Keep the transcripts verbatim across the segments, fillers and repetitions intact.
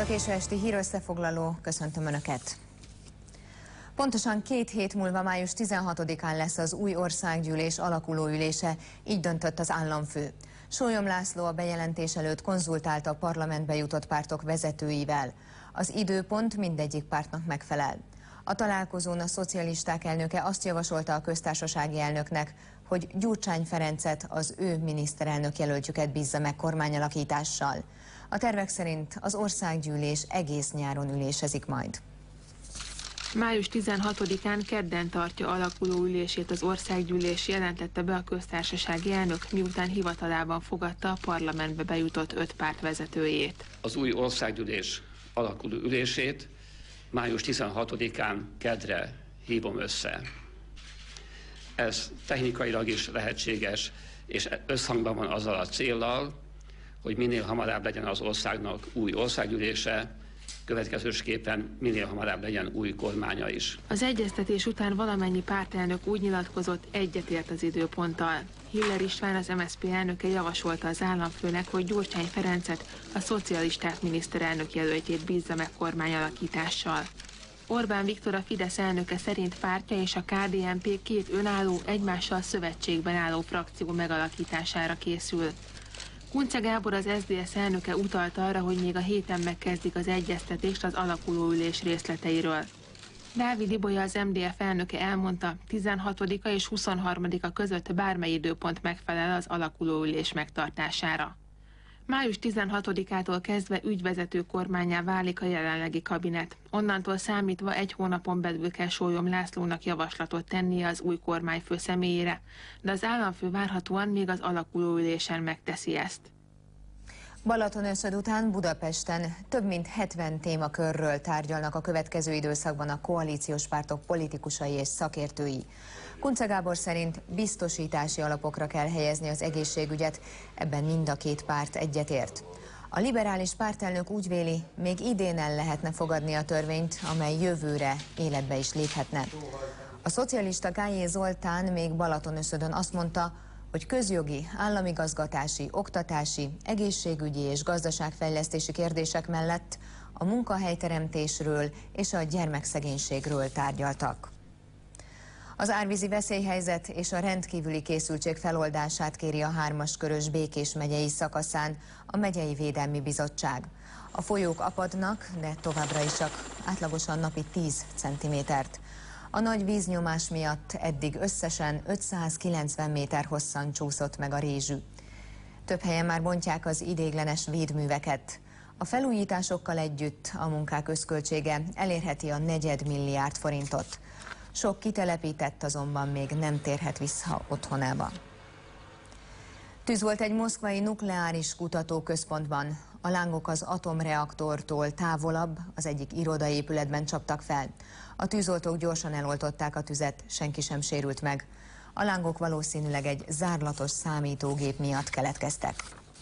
a késő esti hírösszefoglaló, köszöntöm Önöket! Pontosan két hét múlva, május tizenhatodikán lesz az új országgyűlés alakuló ülése, így döntött az államfő. Sólyom László a bejelentés előtt konzultált a parlamentbe jutott pártok vezetőivel. Az időpont mindegyik pártnak megfelel. A találkozón a szocialisták elnöke azt javasolta a köztársasági elnöknek, hogy Gyurcsány Ferencet, az ő miniszterelnök jelöltjüket bízza meg kormányalakítással. A tervek szerint az országgyűlés egész nyáron ülésezik majd. május tizenhatodikán kedden tartja alakuló ülését az országgyűlés, jelentette be a köztársasági elnök, miután hivatalában fogadta a parlamentbe bejutott öt párt vezetőjét. Az új országgyűlés alakuló ülését május tizenhatodikán keddre hívom össze. Ez technikailag is lehetséges, és összhangban van azzal a céllal, hogy minél hamarabb legyen az országnak új országgyűlése, következősképpen minél hamarabb legyen új kormánya is. Az egyeztetés után valamennyi pártelnök úgy nyilatkozott, egyetért az időponttal. Hiller István, az em es zé pé elnöke javasolta az államfőnek, hogy Gyurcsány Ferencet, a szocialisták miniszterelnök jelöltjét bízza meg kormányalakítással. Orbán Viktor, a Fidesz elnöke szerint pártja és a ká dé en pé két önálló, egymással szövetségben álló frakció megalakítására készül. Kunce Gábor, az es zé dé es elnöke utalt arra, hogy még a héten megkezdik az egyeztetést az alakuló ülés részleteiről. Dávid Ibolya, az em dé ef elnöke elmondta, tizenhatodika és huszonharmadika között bármely időpont megfelel az alakuló ülés megtartására. május tizenhatodikától kezdve ügyvezető kormánnyá válik a jelenlegi kabinet. Onnantól számítva egy hónapon belül kell Sólyom Lászlónak javaslatot tennie az új kormányfő személyére, de az államfő várhatóan még az alakuló ülésen megteszi ezt. Balatonöszöd után Budapesten több mint hetven témakörről tárgyalnak a következő időszakban a koalíciós pártok politikusai és szakértői. Kunce Gábor szerint biztosítási alapokra kell helyezni az egészségügyet, ebben mind a két párt egyetért. A liberális pártelnök úgy véli, még idén el lehetne fogadni a törvényt, amely jövőre életbe is léphetne. A szocialista Gályé Zoltán még Balatonöszödön azt mondta, hogy közjogi, államigazgatási, oktatási, egészségügyi és gazdaságfejlesztési kérdések mellett a munkahelyteremtésről és a gyermekszegénységről tárgyaltak. Az árvízi veszélyhelyzet és a rendkívüli készültség feloldását kéri a hármaskörös Békés megyei szakaszán a Megyei Védelmi Bizottság. A folyók apadnak, de továbbra is csak átlagosan napi tíz centimétert. A nagy víznyomás miatt eddig összesen ötszázkilencven méter hosszan csúszott meg a rézsű. Több helyen már bontják az ideiglenes védműveket. A felújításokkal együtt a munkák összköltsége elérheti a negyedmilliárd forintot. Sok kitelepített azonban még nem térhet vissza otthonába. Tűz volt egy moszkvai nukleáris kutatóközpontban. A lángok az atomreaktortól távolabb, az egyik irodaépületben csaptak fel. A tűzoltók gyorsan eloltották a tüzet, senki sem sérült meg. A lángok valószínűleg egy zárlatos számítógép miatt keletkeztek.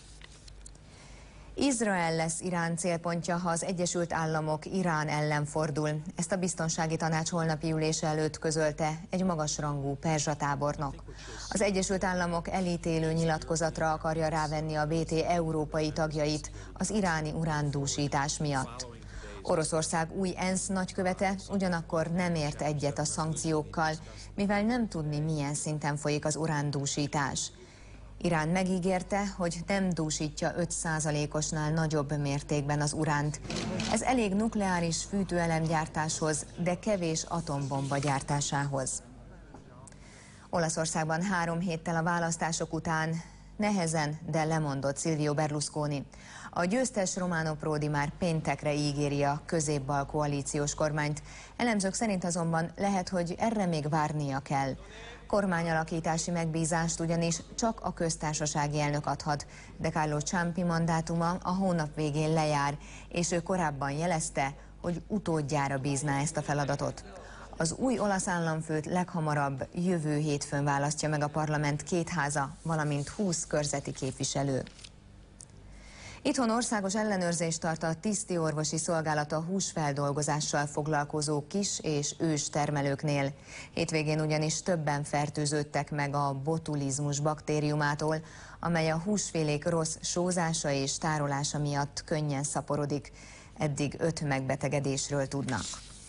Izrael lesz Irán célpontja, ha az Egyesült Államok Irán ellen fordul. Ezt a biztonsági tanács holnapi ülése előtt közölte egy magasrangú perzsa tábornok. Az Egyesült Államok elítélő nyilatkozatra akarja rávenni a bé té európai tagjait az iráni urándúsítás miatt. Oroszország új ENSZ nagykövete ugyanakkor nem ért egyet a szankciókkal, mivel nem tudni, milyen szinten folyik az urándúsítás. Irán megígérte, hogy nem dúsítja öt százalékosnál nagyobb mértékben az uránt. Ez elég nukleáris fűtőelemgyártáshoz, de kevés atombomba gyártásához. Olaszországban három héttel a választások után nehezen, de lemondott Silvio Berlusconi. A győztes Romano Prodi már péntekre ígéri a középbal koalíciós kormányt. Elemzők szerint azonban lehet, hogy erre még várnia kell. Kormányalakítási megbízást ugyanis csak a köztársasági elnök adhat, de Carlo Ciampi mandátuma a hónap végén lejár, és ő korábban jelezte, hogy utódjára bízná ezt a feladatot. Az új olasz államfőt leghamarabb jövő hétfőn választja meg a parlament két háza, valamint húsz körzeti képviselő. Itthon országos ellenőrzést tart a Tiszti Orvosi Szolgálata húsfeldolgozással foglalkozó kis és ős termelőknél. Hétvégén ugyanis többen fertőződtek meg a botulizmus baktériumától, amely a húsfélék rossz sózása és tárolása miatt könnyen szaporodik. eddig öt megbetegedésről tudnak.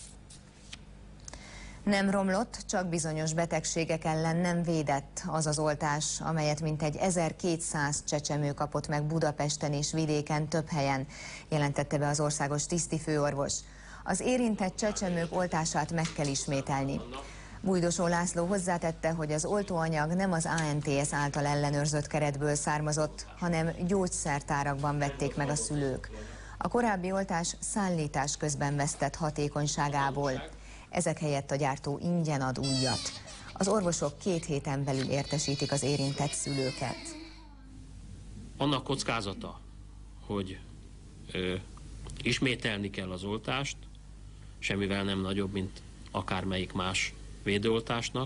Nem romlott, csak bizonyos betegségek ellen nem védett az az oltás, amelyet mintegy ezerkétszáz csecsemő kapott meg Budapesten és vidéken több helyen, jelentette be az országos tisztifőorvos. Az érintett csecsemők oltását meg kell ismételni. Bújdosó László hozzátette, hogy az oltóanyag nem az á en té es által ellenőrzött keretből származott, hanem gyógyszertárakban vették meg a szülők. A korábbi oltás szállítás közben vesztett hatékonyságából. Ezek helyett a gyártó ingyen ad újat. Az orvosok két héten belül értesítik az érintett szülőket. Annak kockázata, hogy ö, ismételni kell az oltást, semmivel nem nagyobb, mint akármelyik más védőoltásnak,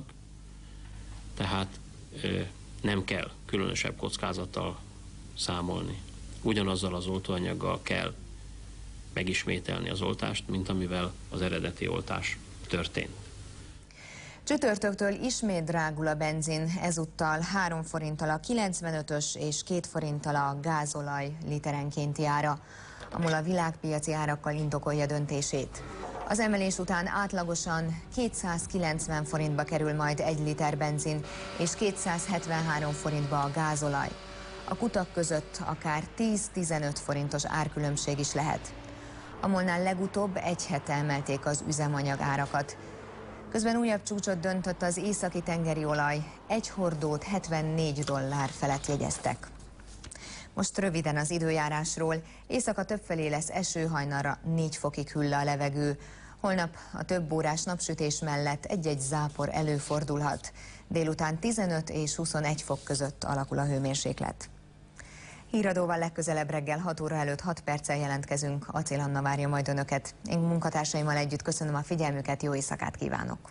tehát ö, nem kell különösebb kockázattal számolni. Ugyanazzal az oltóanyaggal kell megismételni az oltást, mint amivel az eredeti oltás történt. Csütörtöktől ismét drágul a benzin, ezúttal három forinttal a kilencvenötös és két forinttal a gázolaj literenkénti ára. A MOL a világpiaci árakkal indokolja döntését. Az emelés után átlagosan kétszázkilencven forintba kerül majd egy liter benzin, és kétszázhetvenhárom forintba a gázolaj. A kutak között akár tíz-tizenöt forintos árkülönbség is lehet. A MOL-nál legutóbb egy hete emelték az üzemanyag árakat. Közben újabb csúcsot döntött az északi tengeri olaj, egy hordót hetvennégy dollár felett jegyeztek. Most röviden az időjárásról. Éjszaka többfelé lesz eső, hajnalra négy fokig hűl a levegő. Holnap a több órás napsütés mellett egy-egy zápor előfordulhat. Délután tizenöt és huszonegy fok között alakul a hőmérséklet. Híradóval legközelebb reggel hat óra előtt hat perccel jelentkezünk. Acél Anna várja majd önöket. Én munkatársaimmal együtt köszönöm a figyelmüket, jó éjszakát kívánok!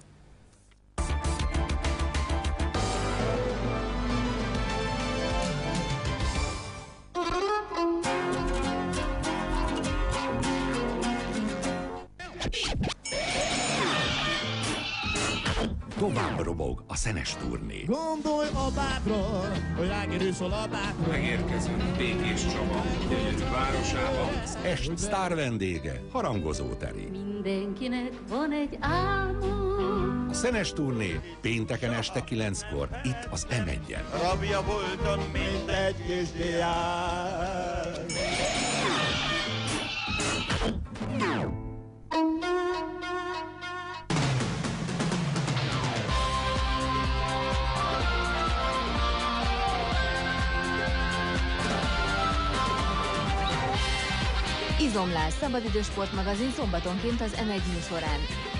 Tovább robog a szenes turné. Gondolj a bátra, hogy rákerülsz a bátra. Megérkezünk Békés Csaba, Gyönyörű városába. Az est sztár vendége, Harangozó Teri. Mindenkinek van egy álma. A szenes turné pénteken este kilenckor, itt az em egyen. Rabja voltam, mint egy kis diák. Izomlás, szabadidős sportmagazin szombatonként az em egy műsorán.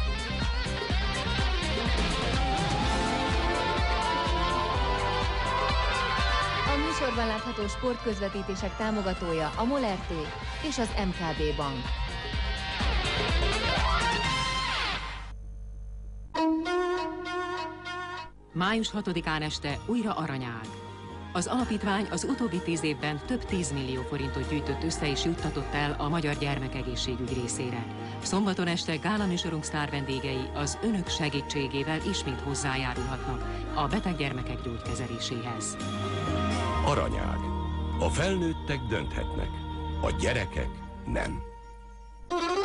A műsorban látható sportközvetítések támogatója a MOL er té és az em ká bé Bank. május hatodikán este újra aranyág. Az alapítvány az utóbbi tíz évben több tízmillió forintot gyűjtött össze és juttatott el a magyar gyermekegészségügy részére. Szombaton este gálaműsorunk sztár vendégei az önök segítségével ismét hozzájárulhatnak a beteg gyermekek gyógykezeléséhez. Aranyág. A felnőttek dönthetnek, a gyerekek nem.